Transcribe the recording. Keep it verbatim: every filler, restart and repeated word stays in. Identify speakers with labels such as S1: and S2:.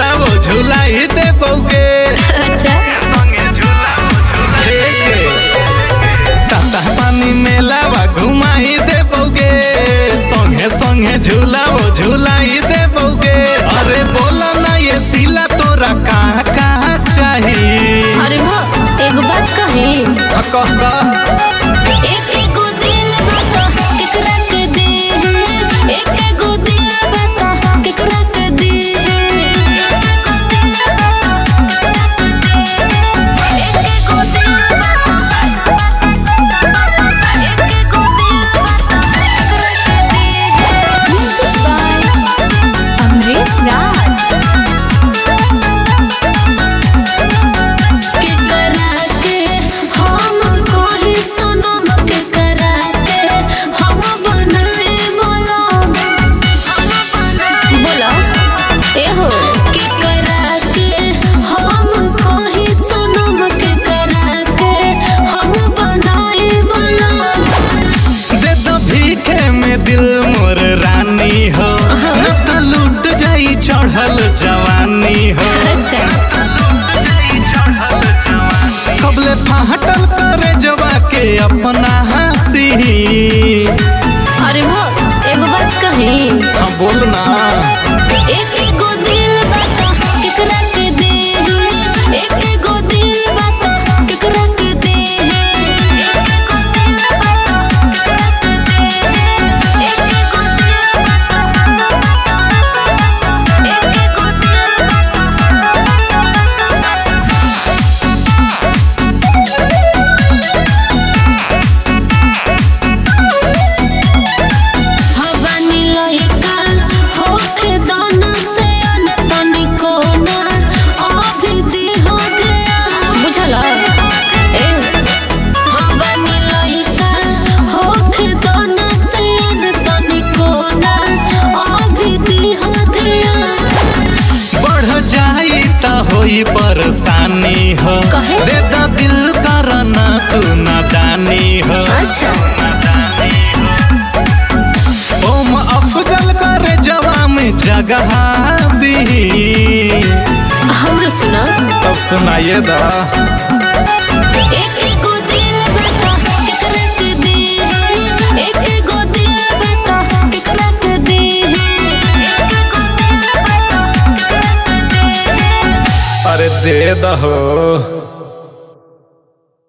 S1: झूला वो झूला ही दे बोगे।
S2: अच्छा
S1: संगे झूला वो झूला ही टाटा पानी मेला वा घुमा ही दे बोगे। संगे संगे झूला वो झूला ही दे बोगे। अरे बोला ना ये सिला तोरा कहाँ कहाँ चाहिए।
S2: अरे वो एक बात कही
S1: कह कह
S2: एक एगो दिल बता केकरा के दे है। एक एगो दिल बता केकरा के दे है। एक एगो दिल बता एक एगो दिल बता केकरा के दे है। Music by Amrish Raj. एहो के करा के हम कहीं सनम के करा के हम बनाए बना।
S1: दे दो भीखे में दिल मोर रानी हो। न त लूट जाई चढ़ल जवानी हो।
S2: अच्छा
S1: कबले फाटल करे जवा के अपना हंसी।
S2: अरे वो एगो बात कही
S1: हाँ बोल ना।
S2: एक एगो दिल बता केकरा के दे है। एक एगो दिल बता केकरा के दे है। एक एगो दिल बता केकरा के दे है। एक एगो दिल बता एक एगो दिल बता। हवानी लइका होखे दाना से अनतनी कोना अभी देह दे। बुझला ए हवानी लइका होखे दाना से अनतनी कोना अभी देह दे।
S1: बढ़ जाई त होई परेशानी हो।
S2: कहे?
S1: दे द दिल करना तू नादानी हो।
S2: अच्छा
S1: ओम अफजल करे जवा में जगह दी।
S2: हमरो सुना
S1: अब सुनाइए दा।
S2: एक एगो दिल बता केकरा के दे है। एक एगो दिल बता केकरा के दे है। एक एगो दिल बता केकरा के दे है।
S1: अरे दे दहो।